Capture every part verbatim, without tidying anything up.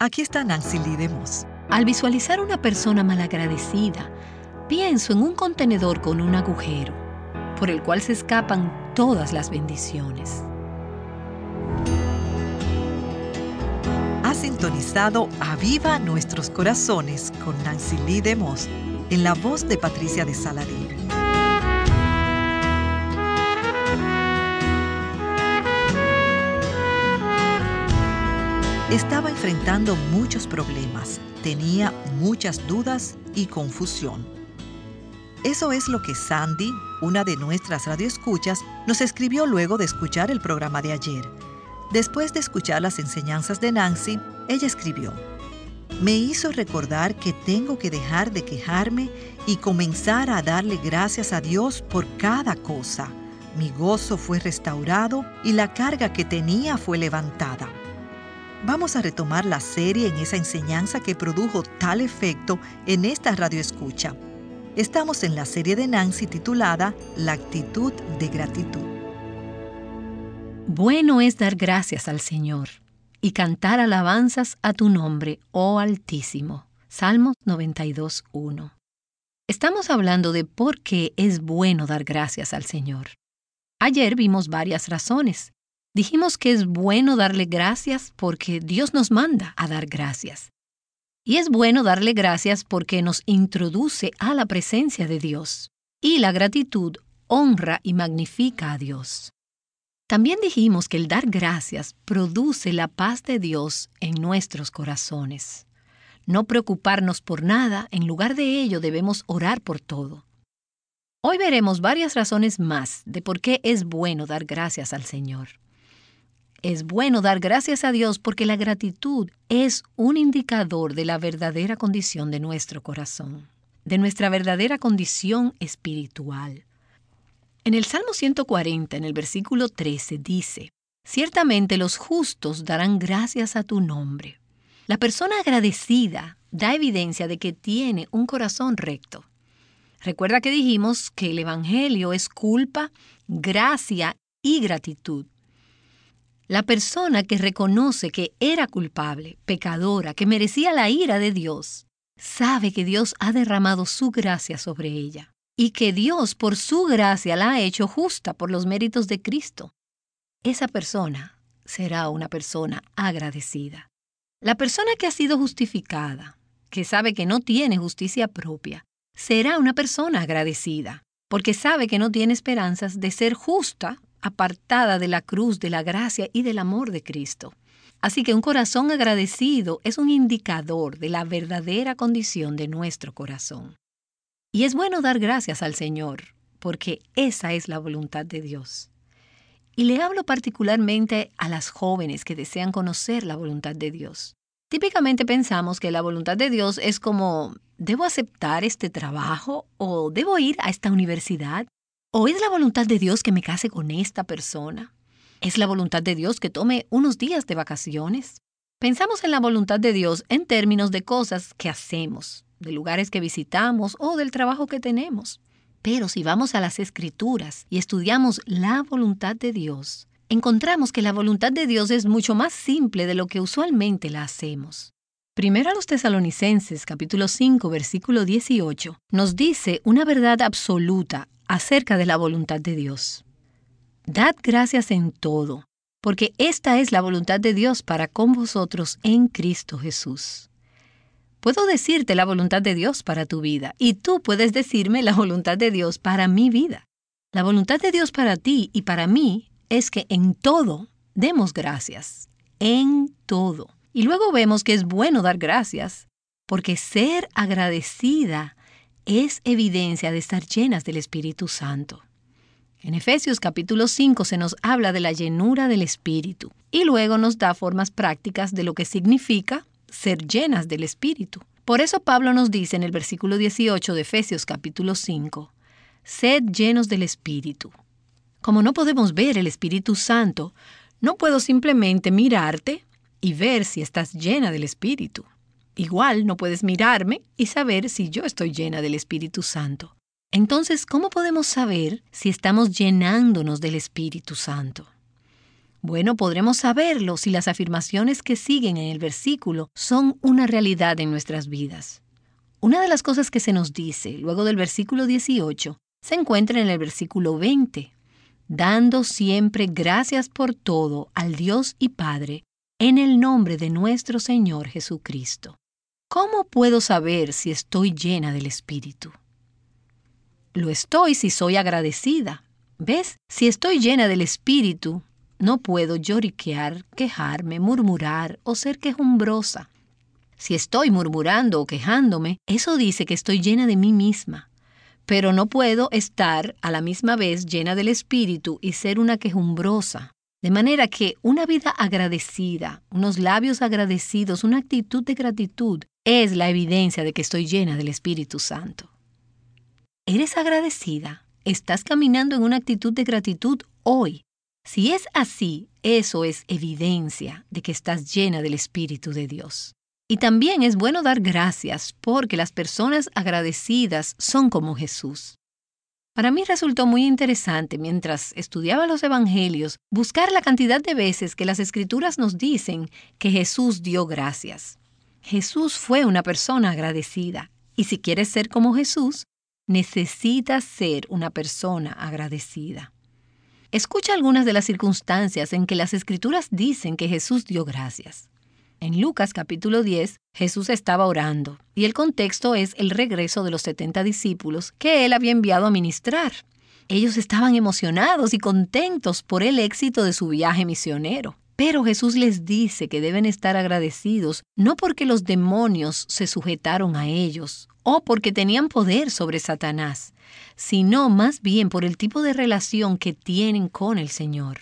Aquí está Nancy Lee DeMoss. Al visualizar una persona malagradecida, pienso en un contenedor con un agujero, por el cual se escapan todas las bendiciones. Ha sintonizado Aviva Nuestros Corazones con Nancy Lee DeMoss, en la voz de Patricia de Saladín. Estaba enfrentando muchos problemas, tenía muchas dudas y confusión. Eso es lo que Sandy, una de nuestras radioescuchas, nos escribió luego de escuchar el programa de ayer. Después de escuchar las enseñanzas de Nancy, ella escribió: me hizo recordar que tengo que dejar de quejarme y comenzar a darle gracias a Dios por cada cosa. Mi gozo fue restaurado y la carga que tenía fue levantada. Vamos a retomar la serie en esa enseñanza que produjo tal efecto en esta radioescucha. Estamos en la serie de Nancy titulada La actitud de gratitud. Bueno es dar gracias al Señor y cantar alabanzas a tu nombre, oh Altísimo. Salmos noventa y dos, uno. Estamos hablando de por qué es bueno dar gracias al Señor. Ayer vimos varias razones. Dijimos que es bueno darle gracias porque Dios nos manda a dar gracias. Y es bueno darle gracias porque nos introduce a la presencia de Dios. Y la gratitud honra y magnifica a Dios. También dijimos que el dar gracias produce la paz de Dios en nuestros corazones. No preocuparnos por nada, en lugar de ello debemos orar por todo. Hoy veremos varias razones más de por qué es bueno dar gracias al Señor. Es bueno dar gracias a Dios porque la gratitud es un indicador de la verdadera condición de nuestro corazón, de nuestra verdadera condición espiritual. En el Salmo ciento cuarenta, en el versículo trece, dice: ciertamente los justos darán gracias a tu nombre. La persona agradecida da evidencia de que tiene un corazón recto. Recuerda que dijimos que el Evangelio es culpa, gracia y gratitud. La persona que reconoce que era culpable, pecadora, que merecía la ira de Dios, sabe que Dios ha derramado su gracia sobre ella y que Dios por su gracia la ha hecho justa por los méritos de Cristo. Esa persona será una persona agradecida. La persona que ha sido justificada, que sabe que no tiene justicia propia, será una persona agradecida, porque sabe que no tiene esperanzas de ser justa, apartada de la cruz, de la gracia y del amor de Cristo. Así que un corazón agradecido es un indicador de la verdadera condición de nuestro corazón. Y es bueno dar gracias al Señor, porque esa es la voluntad de Dios. Y le hablo particularmente a las jóvenes que desean conocer la voluntad de Dios. Típicamente pensamos que la voluntad de Dios es como: ¿debo aceptar este trabajo? ¿O debo ir a esta universidad? ¿O es la voluntad de Dios que me case con esta persona? ¿Es la voluntad de Dios que tome unos días de vacaciones? Pensamos en la voluntad de Dios en términos de cosas que hacemos, de lugares que visitamos o del trabajo que tenemos. Pero si vamos a las Escrituras y estudiamos la voluntad de Dios, encontramos que la voluntad de Dios es mucho más simple de lo que usualmente la hacemos. Primero a los Tesalonicenses, capítulo cinco, versículo dieciocho, nos dice una verdad absoluta acerca de la voluntad de Dios. Dad gracias en todo, porque esta es la voluntad de Dios para con vosotros en Cristo Jesús. Puedo decirte la voluntad de Dios para tu vida, y tú puedes decirme la voluntad de Dios para mi vida. La voluntad de Dios para ti y para mí es que en todo demos gracias, en todo. Y luego vemos que es bueno dar gracias, porque ser agradecida es evidencia de estar llenas del Espíritu Santo. En Efesios capítulo cinco se nos habla de la llenura del Espíritu y luego nos da formas prácticas de lo que significa ser llenas del Espíritu. Por eso Pablo nos dice en el versículo dieciocho de Efesios capítulo cinco, sed llenos del Espíritu. Como no podemos ver el Espíritu Santo, no puedo simplemente mirarte y ver si estás llena del Espíritu. Igual no puedes mirarme y saber si yo estoy llena del Espíritu Santo. Entonces, ¿cómo podemos saber si estamos llenándonos del Espíritu Santo? Bueno, podremos saberlo si las afirmaciones que siguen en el versículo son una realidad en nuestras vidas. Una de las cosas que se nos dice luego del versículo dieciocho se encuentra en el versículo veinte, dando siempre gracias por todo al Dios y Padre en el nombre de nuestro Señor Jesucristo. ¿Cómo puedo saber si estoy llena del Espíritu? Lo estoy si soy agradecida. ¿Ves? Si estoy llena del Espíritu, no puedo lloriquear, quejarme, murmurar o ser quejumbrosa. Si estoy murmurando o quejándome, eso dice que estoy llena de mí misma. Pero no puedo estar a la misma vez llena del Espíritu y ser una quejumbrosa. De manera que una vida agradecida, unos labios agradecidos, una actitud de gratitud es la evidencia de que estoy llena del Espíritu Santo. ¿Eres agradecida? ¿Estás caminando en una actitud de gratitud hoy? Si es así, eso es evidencia de que estás llena del Espíritu de Dios. Y también es bueno dar gracias porque las personas agradecidas son como Jesús. Para mí resultó muy interesante mientras estudiaba los Evangelios buscar la cantidad de veces que las Escrituras nos dicen que Jesús dio gracias. Jesús fue una persona agradecida y si quieres ser como Jesús, necesitas ser una persona agradecida. Escucha algunas de las circunstancias en que las Escrituras dicen que Jesús dio gracias. En Lucas capítulo diez, Jesús estaba orando, y el contexto es el regreso de los setenta discípulos que él había enviado a ministrar. Ellos estaban emocionados y contentos por el éxito de su viaje misionero. Pero Jesús les dice que deben estar agradecidos no porque los demonios se sujetaron a ellos o porque tenían poder sobre Satanás, sino más bien por el tipo de relación que tienen con el Señor.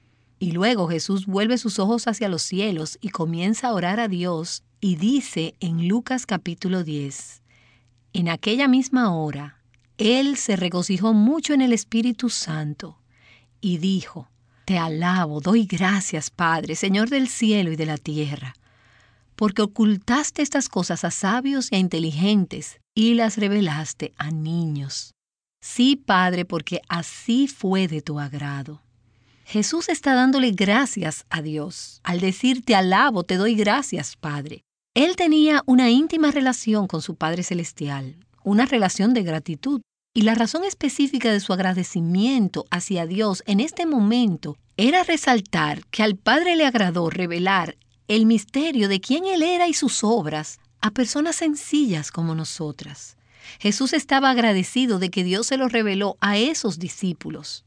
Y luego Jesús vuelve sus ojos hacia los cielos y comienza a orar a Dios y dice en Lucas capítulo diez, en aquella misma hora, Él se regocijó mucho en el Espíritu Santo y dijo, te alabo, doy gracias, Padre, Señor del cielo y de la tierra, porque ocultaste estas cosas a sabios y a inteligentes y las revelaste a niños. Sí, Padre, porque así fue de tu agrado. Jesús está dándole gracias a Dios. Al decir te alabo, te doy gracias, Padre. Él tenía una íntima relación con su Padre Celestial, una relación de gratitud. Y la razón específica de su agradecimiento hacia Dios en este momento era resaltar que al Padre le agradó revelar el misterio de quién Él era y sus obras a personas sencillas como nosotras. Jesús estaba agradecido de que Dios se lo reveló a esos discípulos.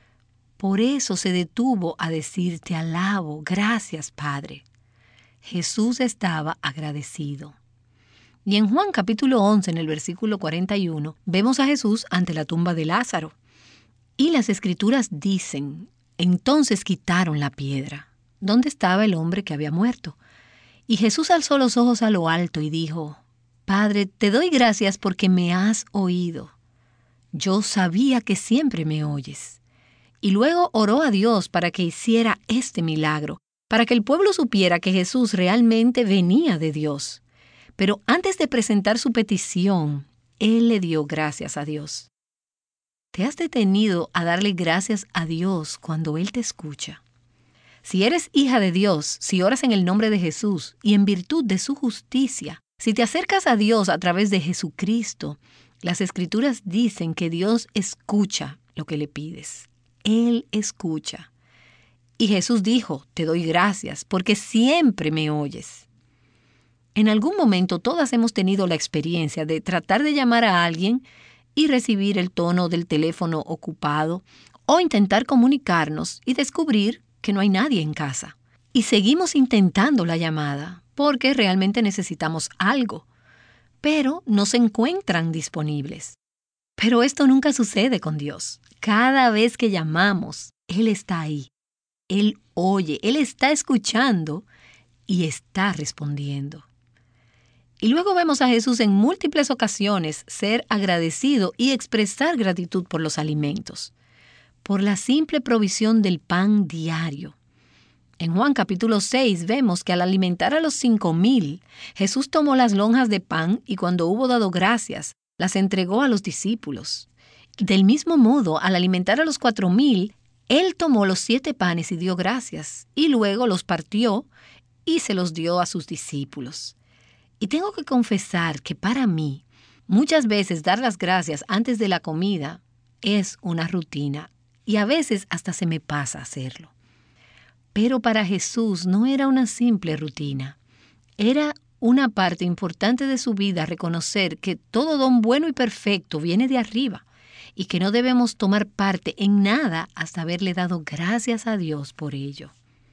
Por eso se detuvo a decir, te alabo, gracias, Padre. Jesús estaba agradecido. Y en Juan capítulo once, en el versículo cuarenta y uno, vemos a Jesús ante la tumba de Lázaro. Y las Escrituras dicen, entonces quitaron la piedra, donde estaba el hombre que había muerto. Y Jesús alzó los ojos a lo alto y dijo, Padre, te doy gracias porque me has oído. Yo sabía que siempre me oyes. Y luego oró a Dios para que hiciera este milagro, para que el pueblo supiera que Jesús realmente venía de Dios. Pero antes de presentar su petición, Él le dio gracias a Dios. ¿Te has detenido a darle gracias a Dios cuando Él te escucha? Si eres hija de Dios, si oras en el nombre de Jesús y en virtud de su justicia, si te acercas a Dios a través de Jesucristo, las Escrituras dicen que Dios escucha lo que le pides. Él escucha. Y Jesús dijo, te doy gracias porque siempre me oyes. En algún momento todas hemos tenido la experiencia de tratar de llamar a alguien y recibir el tono del teléfono ocupado o intentar comunicarnos y descubrir que no hay nadie en casa. Y seguimos intentando la llamada porque realmente necesitamos algo, pero no se encuentran disponibles. Pero esto nunca sucede con Dios. Cada vez que llamamos, Él está ahí. Él oye, Él está escuchando y está respondiendo. Y luego vemos a Jesús en múltiples ocasiones ser agradecido y expresar gratitud por los alimentos, por la simple provisión del pan diario. En Juan capítulo seis vemos que al alimentar a los cinco mil, Jesús tomó las lonjas de pan y cuando hubo dado gracias, las entregó a los discípulos. Del mismo modo, al alimentar a los cuatro mil, Él tomó los siete panes y dio gracias, y luego los partió y se los dio a sus discípulos. Y tengo que confesar que para mí, muchas veces dar las gracias antes de la comida es una rutina, y a veces hasta se me pasa hacerlo. Pero para Jesús no era una simple rutina. Era una parte importante de su vida reconocer que todo don bueno y perfecto viene de arriba y que no debemos tomar parte en nada hasta haberle dado gracias a Dios por ello.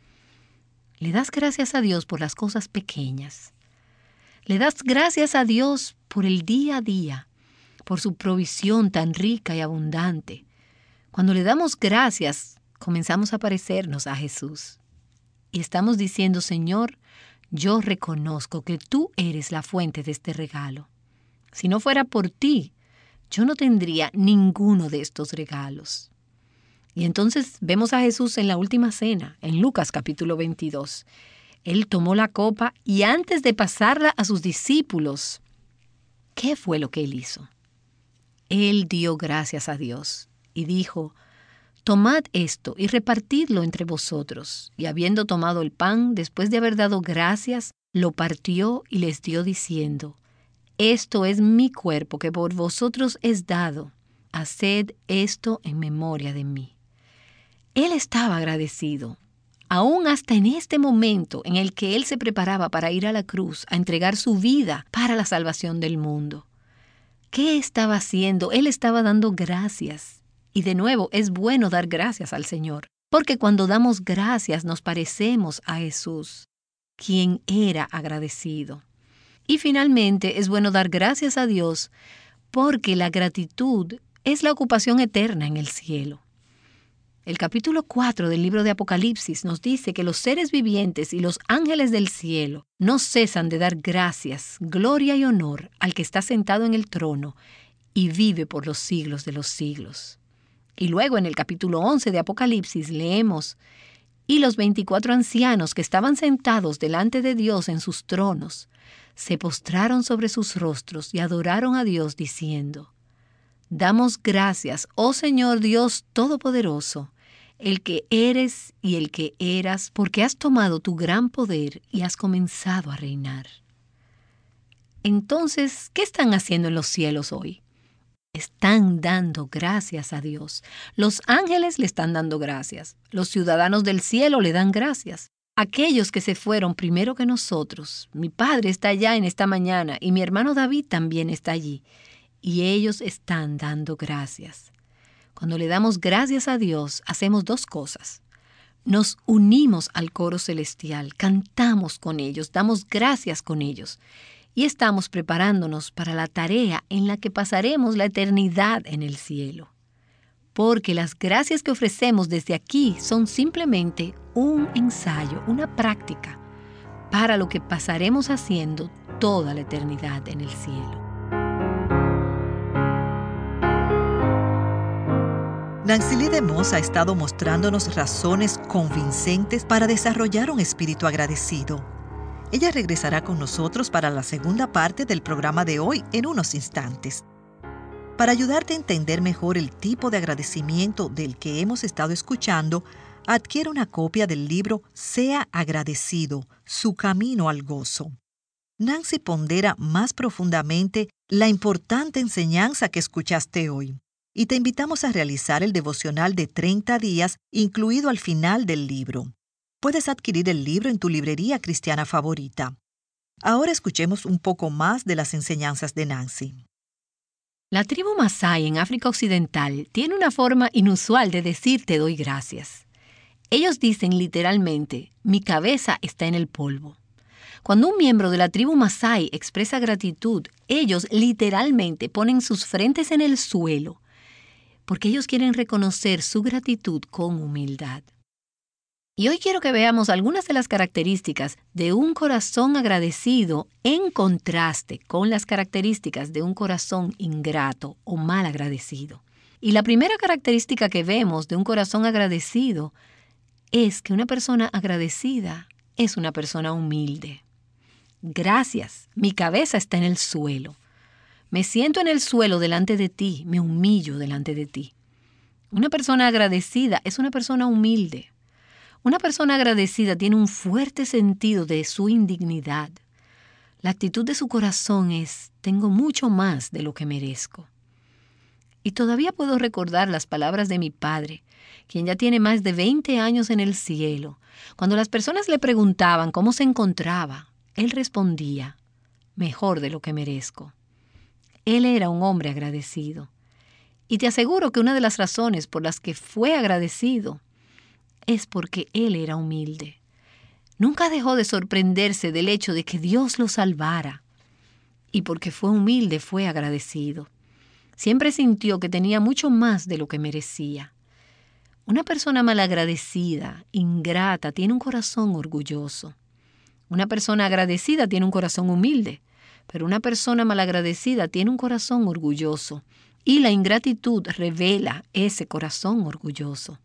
Le das gracias a Dios por las cosas pequeñas. Le das gracias a Dios por el día a día, por su provisión tan rica y abundante. Cuando le damos gracias, comenzamos a parecernos a Jesús. Y estamos diciendo, Señor, yo reconozco que tú eres la fuente de este regalo. Si no fuera por ti, yo no tendría ninguno de estos regalos. Y entonces vemos a Jesús en la última cena, en Lucas capítulo veintidós. Él tomó la copa y antes de pasarla a sus discípulos, ¿qué fue lo que él hizo? Él dio gracias a Dios y dijo, tomad esto y repartidlo entre vosotros. Y habiendo tomado el pan, después de haber dado gracias, lo partió y les dio diciendo, esto es mi cuerpo que por vosotros es dado. Haced esto en memoria de mí. Él estaba agradecido, aún hasta en este momento en el que él se preparaba para ir a la cruz a entregar su vida para la salvación del mundo. ¿Qué estaba haciendo? Él estaba dando gracias. Y de nuevo, es bueno dar gracias al Señor, porque cuando damos gracias nos parecemos a Jesús, quien era agradecido. Y finalmente, es bueno dar gracias a Dios, porque la gratitud es la ocupación eterna en el cielo. El capítulo cuatro del libro de Apocalipsis nos dice que los seres vivientes y los ángeles del cielo no cesan de dar gracias, gloria y honor al que está sentado en el trono y vive por los siglos de los siglos. Y luego en el capítulo once de Apocalipsis leemos, y los veinticuatro ancianos que estaban sentados delante de Dios en sus tronos, se postraron sobre sus rostros y adoraron a Dios diciendo, damos gracias, oh Señor Dios Todopoderoso, el que eres y el que eras, porque has tomado tu gran poder y has comenzado a reinar. Entonces, ¿qué están haciendo en los cielos hoy? Están dando gracias a Dios. Los ángeles le están dando gracias. Los ciudadanos del cielo le dan gracias. Aquellos que se fueron primero que nosotros. Mi padre está allá en esta mañana y mi hermano David también está allí. Y ellos están dando gracias. Cuando le damos gracias a Dios, hacemos dos cosas. Nos unimos al coro celestial, cantamos con ellos, damos gracias con ellos. Y estamos preparándonos para la tarea en la que pasaremos la eternidad en el cielo. Porque las gracias que ofrecemos desde aquí son simplemente un ensayo, una práctica, para lo que pasaremos haciendo toda la eternidad en el cielo. Nancy Lee DeMoss ha estado mostrándonos razones convincentes para desarrollar un espíritu agradecido. Ella regresará con nosotros para la segunda parte del programa de hoy en unos instantes. Para ayudarte a entender mejor el tipo de agradecimiento del que hemos estado escuchando, adquiere una copia del libro Sea agradecido, su camino al gozo. Nancy pondera más profundamente la importante enseñanza que escuchaste hoy. Y te invitamos a realizar el devocional de treinta días incluido al final del libro. Puedes adquirir el libro en tu librería cristiana favorita. Ahora escuchemos un poco más de las enseñanzas de Nancy. La tribu Masái en África Occidental tiene una forma inusual de decir te doy gracias. Ellos dicen literalmente, mi cabeza está en el polvo. Cuando un miembro de la tribu Masái expresa gratitud, ellos literalmente ponen sus frentes en el suelo, porque ellos quieren reconocer su gratitud con humildad. Y hoy quiero que veamos algunas de las características de un corazón agradecido en contraste con las características de un corazón ingrato o mal agradecido. Y la primera característica que vemos de un corazón agradecido es que una persona agradecida es una persona humilde. Gracias, mi cabeza está en el suelo. Me siento en el suelo delante de ti, me humillo delante de ti. Una persona agradecida es una persona humilde. Una persona agradecida tiene un fuerte sentido de su indignidad. La actitud de su corazón es: tengo mucho más de lo que merezco. Y todavía puedo recordar las palabras de mi padre, quien ya tiene más de veinte años en el cielo. Cuando las personas le preguntaban cómo se encontraba, él respondía: mejor de lo que merezco. Él era un hombre agradecido. Y te aseguro que una de las razones por las que fue agradecido es porque él era humilde. Nunca dejó de sorprenderse del hecho de que Dios lo salvara. Y porque fue humilde, fue agradecido. Siempre sintió que tenía mucho más de lo que merecía. Una persona malagradecida, ingrata, tiene un corazón orgulloso. Una persona agradecida tiene un corazón humilde, pero una persona malagradecida tiene un corazón orgulloso. Y la ingratitud revela ese corazón orgulloso.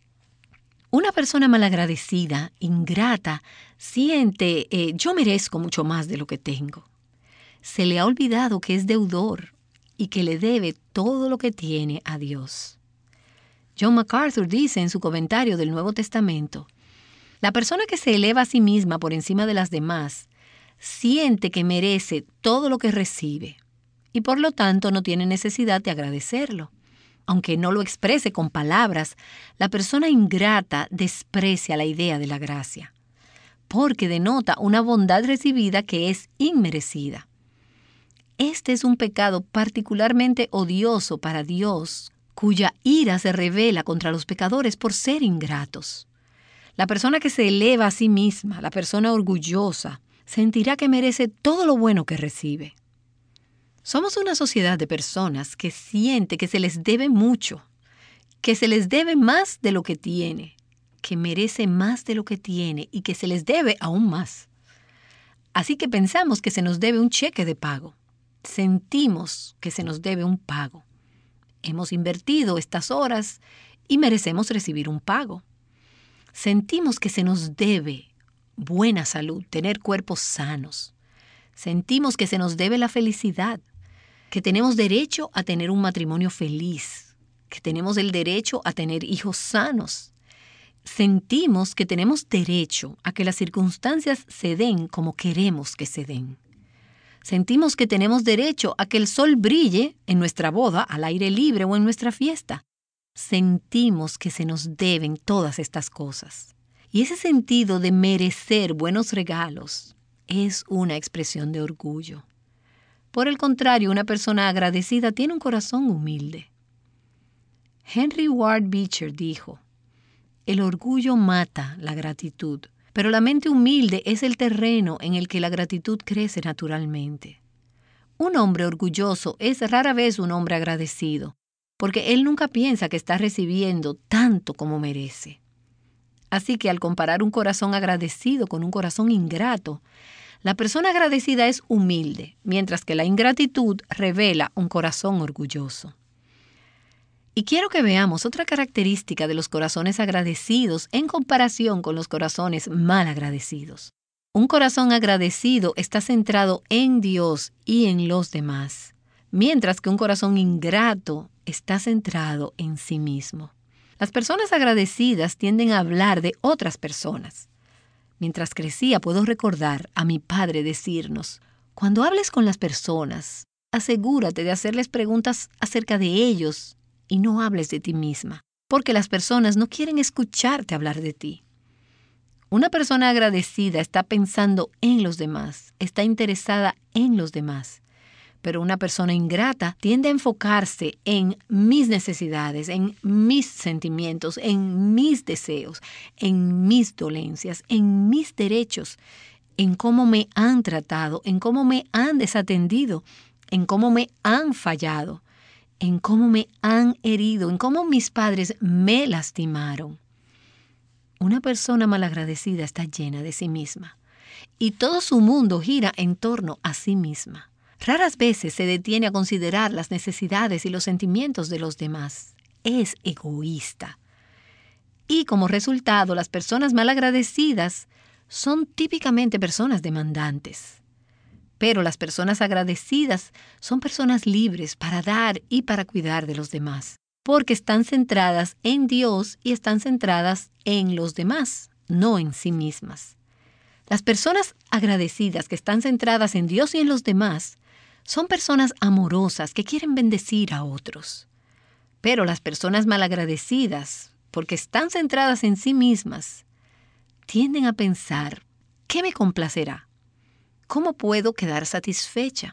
Una persona malagradecida, ingrata, siente, eh, yo merezco mucho más de lo que tengo. Se le ha olvidado que es deudor y que le debe todo lo que tiene a Dios. John MacArthur dice en su comentario del Nuevo Testamento: la persona que se eleva a sí misma por encima de las demás siente que merece todo lo que recibe y por lo tanto no tiene necesidad de agradecerlo. Aunque no lo exprese con palabras, la persona ingrata desprecia la idea de la gracia, porque denota una bondad recibida que es inmerecida. Este es un pecado particularmente odioso para Dios, cuya ira se revela contra los pecadores por ser ingratos. La persona que se eleva a sí misma, la persona orgullosa, sentirá que merece todo lo bueno que recibe. Somos una sociedad de personas que siente que se les debe mucho, que se les debe más de lo que tiene, que merece más de lo que tiene y que se les debe aún más. Así que pensamos que se nos debe un cheque de pago. Sentimos que se nos debe un pago. Hemos invertido estas horas y merecemos recibir un pago. Sentimos que se nos debe buena salud, tener cuerpos sanos. Sentimos que se nos debe la felicidad, que tenemos derecho a tener un matrimonio feliz, que tenemos el derecho a tener hijos sanos. Sentimos que tenemos derecho a que las circunstancias se den como queremos que se den. Sentimos que tenemos derecho a que el sol brille en nuestra boda, al aire libre o en nuestra fiesta. Sentimos que se nos deben todas estas cosas. Y ese sentido de merecer buenos regalos es una expresión de orgullo. Por el contrario, una persona agradecida tiene un corazón humilde. Henry Ward Beecher dijo: el orgullo mata la gratitud, pero la mente humilde es el terreno en el que la gratitud crece naturalmente. Un hombre orgulloso es rara vez un hombre agradecido, porque él nunca piensa que está recibiendo tanto como merece. Así que al comparar un corazón agradecido con un corazón ingrato, la persona agradecida es humilde, mientras que la ingratitud revela un corazón orgulloso. Y quiero que veamos otra característica de los corazones agradecidos en comparación con los corazones mal agradecidos. Un corazón agradecido está centrado en Dios y en los demás, mientras que un corazón ingrato está centrado en sí mismo. Las personas agradecidas tienden a hablar de otras personas. Mientras crecía, puedo recordar a mi padre decirnos: cuando hables con las personas, asegúrate de hacerles preguntas acerca de ellos y no hables de ti misma, porque las personas no quieren escucharte hablar de ti. Una persona agradecida está pensando en los demás, está interesada en los demás. Pero una persona ingrata tiende a enfocarse en mis necesidades, en mis sentimientos, en mis deseos, en mis dolencias, en mis derechos, en cómo me han tratado, en cómo me han desatendido, en cómo me han fallado, en cómo me han herido, en cómo mis padres me lastimaron. Una persona malagradecida está llena de sí misma y todo su mundo gira en torno a sí misma. Raras veces se detiene a considerar las necesidades y los sentimientos de los demás. Es egoísta. Y como resultado, las personas malagradecidas son típicamente personas demandantes. Pero las personas agradecidas son personas libres para dar y para cuidar de los demás. porque están centradas en Dios y están centradas en los demás, no en sí mismas. Las personas agradecidas que están centradas en Dios y en los demás son personas amorosas que quieren bendecir a otros. Pero las personas malagradecidas, porque están centradas en sí mismas, tienden a pensar, ¿qué me complacerá? ¿Cómo puedo quedar satisfecha?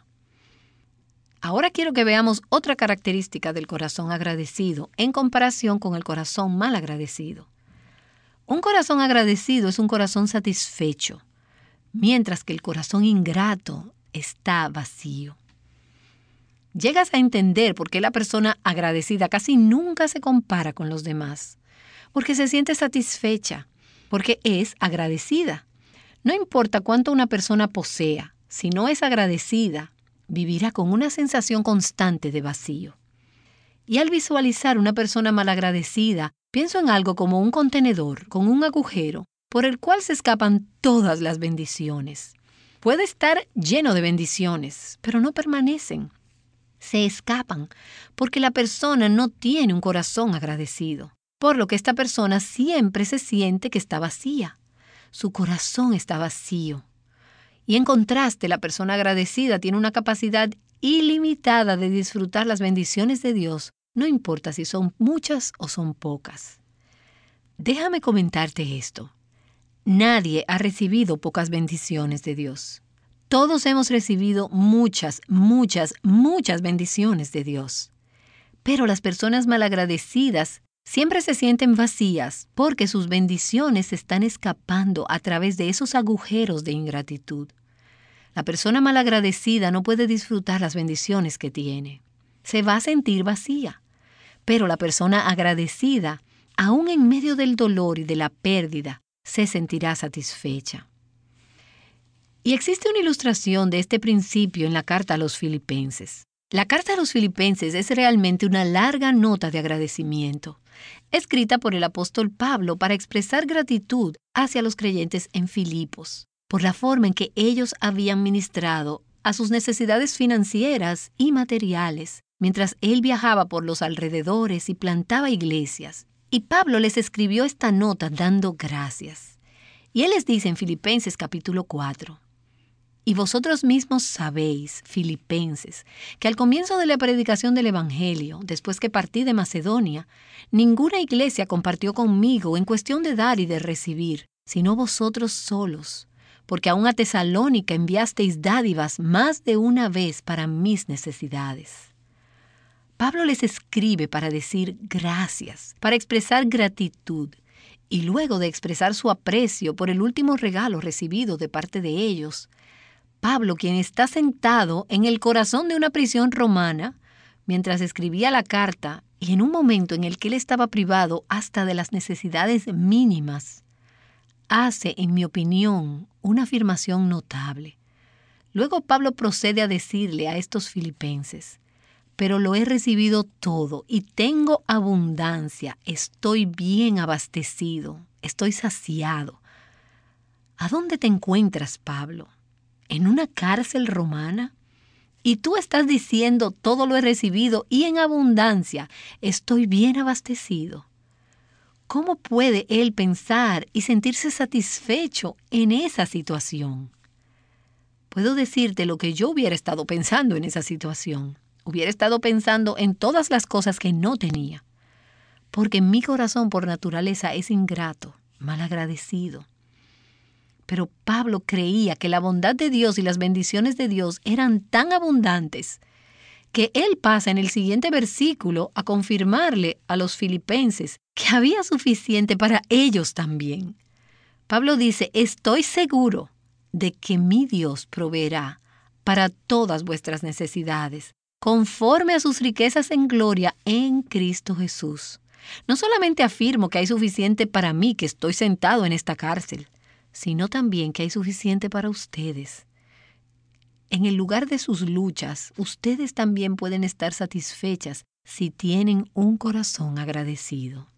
Ahora quiero que veamos otra característica del corazón agradecido en comparación con el corazón mal agradecido. Un corazón agradecido es un corazón satisfecho, mientras que el corazón ingrato está vacío. Llegas a entender por qué la persona agradecida casi nunca se compara con los demás, porque se siente satisfecha, porque es agradecida. No importa cuánto una persona posea, si no es agradecida, vivirá con una sensación constante de vacío. Y al visualizar una persona malagradecida, pienso en algo como un contenedor con un agujero por el cual se escapan todas las bendiciones. Puede estar lleno de bendiciones, pero no permanecen. Se escapan porque la persona no tiene un corazón agradecido, por lo que esta persona siempre se siente que está vacía. Su corazón está vacío. Y en contraste, la persona agradecida tiene una capacidad ilimitada de disfrutar las bendiciones de Dios, no importa si son muchas o son pocas. Déjame comentarte esto. Nadie ha recibido pocas bendiciones de Dios. Todos hemos recibido muchas, muchas, muchas bendiciones de Dios. Pero las personas malagradecidas siempre se sienten vacías porque sus bendiciones se están escapando a través de esos agujeros de ingratitud. La persona malagradecida no puede disfrutar las bendiciones que tiene. Se va a sentir vacía. Pero la persona agradecida, aún en medio del dolor y de la pérdida, se sentirá satisfecha. Y existe una ilustración de este principio en la carta a los Filipenses. La carta a los Filipenses es realmente una larga nota de agradecimiento, escrita por el apóstol Pablo para expresar gratitud hacia los creyentes en Filipos, por la forma en que ellos habían ministrado a sus necesidades financieras y materiales, mientras él viajaba por los alrededores y plantaba iglesias. Y Pablo les escribió esta nota dando gracias. Y él les dice en Filipenses capítulo cuatro, y vosotros mismos sabéis, Filipenses, que al comienzo de la predicación del Evangelio, después que partí de Macedonia, ninguna iglesia compartió conmigo en cuestión de dar y de recibir, sino vosotros solos, porque aún a Tesalónica enviasteis dádivas más de una vez para mis necesidades. Pablo les escribe para decir gracias, para expresar gratitud, y luego de expresar su aprecio por el último regalo recibido de parte de ellos, Pablo, quien está sentado en el corazón de una prisión romana, mientras escribía la carta y en un momento en el que él estaba privado hasta de las necesidades mínimas, hace, en mi opinión, una afirmación notable. Luego Pablo procede a decirle a estos filipenses, pero lo he recibido todo y tengo abundancia, estoy bien abastecido, estoy saciado. ¿A dónde te encuentras, Pablo? ¿En una cárcel romana? Y tú estás diciendo, todo lo he recibido y en abundancia, estoy bien abastecido. ¿Cómo puede él pensar y sentirse satisfecho en esa situación? Puedo decirte lo que yo hubiera estado pensando en esa situación. Hubiera estado pensando en todas las cosas que no tenía. Porque mi corazón por naturaleza es ingrato, malagradecido. Pero Pablo creía que la bondad de Dios y las bendiciones de Dios eran tan abundantes que él pasa en el siguiente versículo a confirmarle a los filipenses que había suficiente para ellos también. Pablo dice, estoy seguro de que mi Dios proveerá para todas vuestras necesidades, conforme a sus riquezas en gloria en Cristo Jesús. No solamente afirmo que hay suficiente para mí, que estoy sentado en esta cárcel, sino también que hay suficiente para ustedes. En el lugar de sus luchas, ustedes también pueden estar satisfechas si tienen un corazón agradecido.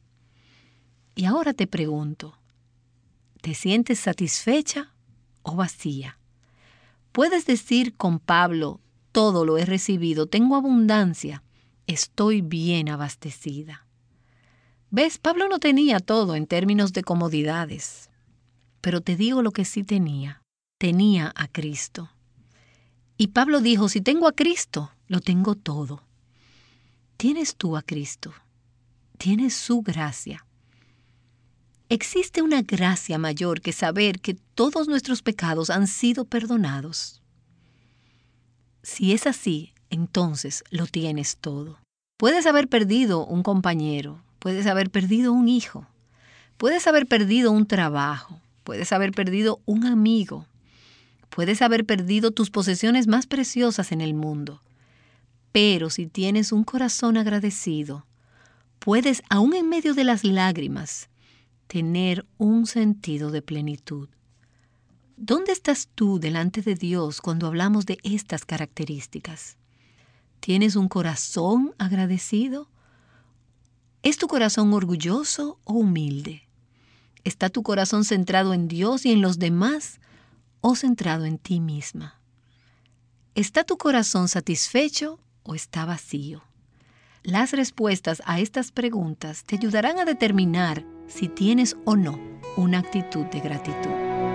Y ahora te pregunto, ¿te sientes satisfecha o vacía? Puedes decir con Pablo, todo lo he recibido, tengo abundancia, estoy bien abastecida. ¿Ves? Pablo no tenía todo en términos de comodidades, pero te digo lo que sí tenía. Tenía a Cristo. Y Pablo dijo, si tengo a Cristo, lo tengo todo. ¿Tienes tú a Cristo? ¿Tienes su gracia? ¿Existe una gracia mayor que saber que todos nuestros pecados han sido perdonados? Si es así, entonces lo tienes todo. Puedes haber perdido un compañero, puedes haber perdido un hijo, puedes haber perdido un trabajo, puedes haber perdido un amigo, puedes haber perdido tus posesiones más preciosas en el mundo. Pero si tienes un corazón agradecido, puedes, aún en medio de las lágrimas, tener un sentido de plenitud. ¿Dónde estás tú delante de Dios cuando hablamos de estas características? ¿Tienes un corazón agradecido? ¿Es tu corazón orgulloso o humilde? ¿Está tu corazón centrado en Dios y en los demás o centrado en ti misma? ¿Está tu corazón satisfecho o está vacío? Las respuestas a estas preguntas te ayudarán a determinar si tienes o no una actitud de gratitud.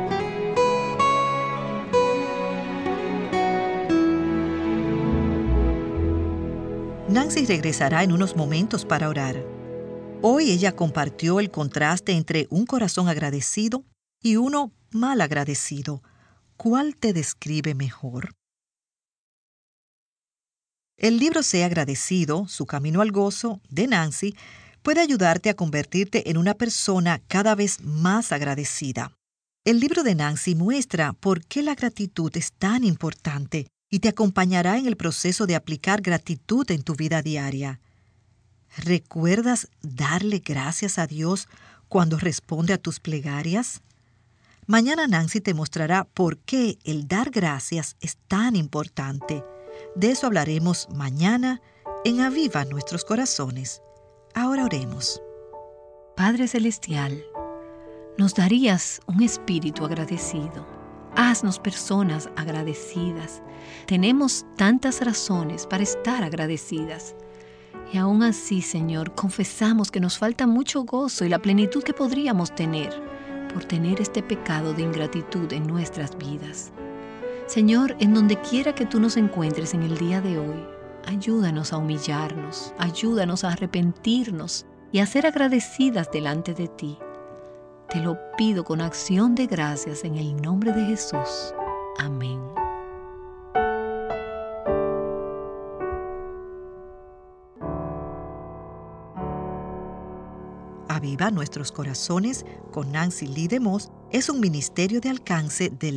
Nancy regresará en unos momentos para orar. Hoy ella compartió el contraste entre un corazón agradecido y uno mal agradecido. ¿Cuál te describe mejor? El libro Sé agradecido, su camino al gozo, de Nancy, puede ayudarte a convertirte en una persona cada vez más agradecida. El libro de Nancy muestra por qué la gratitud es tan importante y te acompañará en el proceso de aplicar gratitud en tu vida diaria. ¿Recuerdas darle gracias a Dios cuando responde a tus plegarias? Mañana Nancy te mostrará por qué el dar gracias es tan importante. De eso hablaremos mañana en Aviva Nuestros Corazones. Ahora oremos. Padre Celestial, nos darías un espíritu agradecido. Haznos personas agradecidas. Tenemos tantas razones para estar agradecidas. Y aún así, Señor, confesamos que nos falta mucho gozo y la plenitud que podríamos tener por tener este pecado de ingratitud en nuestras vidas. Señor, en donde quiera que tú nos encuentres en el día de hoy, ayúdanos a humillarnos, ayúdanos a arrepentirnos y a ser agradecidas delante de ti. Te lo pido con acción de gracias en el nombre de Jesús. Amén. Aviva Nuestros Corazones con Nancy Lee DeMoss es un ministerio de alcance del